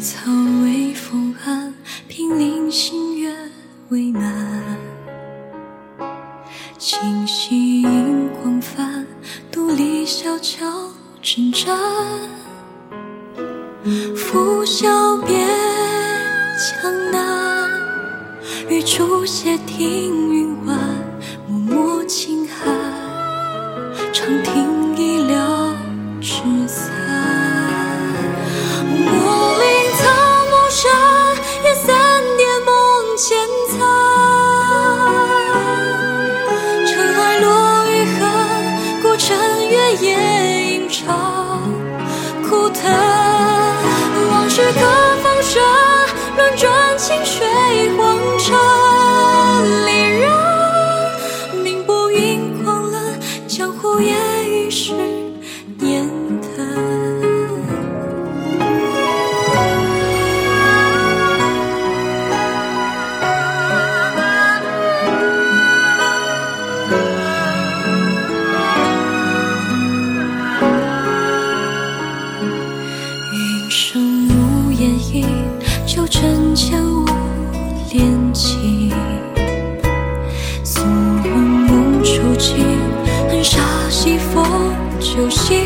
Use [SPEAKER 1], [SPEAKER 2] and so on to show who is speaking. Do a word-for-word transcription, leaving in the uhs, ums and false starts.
[SPEAKER 1] 草微风寒，平林星月未满。清溪映光帆，独立小桥征战。拂晓别江南，日出斜听云晚，脉脉轻寒，长亭已了纸伞。莫令草木深，夜三点梦牵残。尘埃落余痕，孤城月夜映照枯藤。往事各放生，轮转清水黄尘里人。命不云狂冷，江湖夜雨是年灯。云生无言影，旧尘前无恋情。宿梦梦初晴，恨煞西风酒醒。